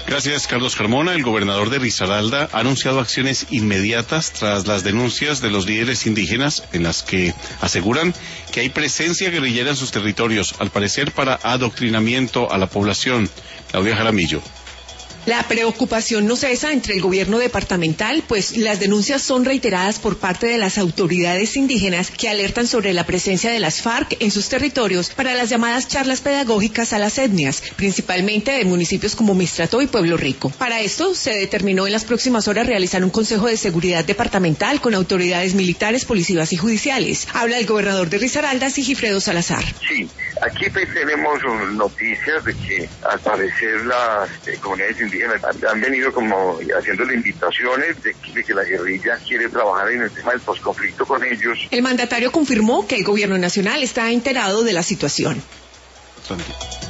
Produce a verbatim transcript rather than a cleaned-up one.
Gracias, Carlos Carmona. El gobernador de Risaralda ha anunciado acciones inmediatas tras las denuncias de los líderes indígenas en las que aseguran que hay presencia guerrillera en sus territorios, al parecer para adoctrinamiento a la población. Claudia Jaramillo. La preocupación no cesa entre el gobierno departamental, pues las denuncias son reiteradas por parte de las autoridades indígenas que alertan sobre la presencia de las FARC en sus territorios para las llamadas charlas pedagógicas a las etnias, principalmente de municipios como Mistrato y Pueblo Rico. Para esto se determinó en las próximas horas realizar un consejo de seguridad departamental con autoridades militares, policivas y judiciales. Habla el gobernador de Risaralda, Sigifredo Salazar. Sí, aquí pues tenemos noticias de que al parecer las eh, comunidades indígenas han venido como haciéndole invitaciones de que, de que la guerrilla quiere trabajar en el tema del posconflicto con ellos. El mandatario confirmó que el gobierno nacional está enterado de la situación. Bastante.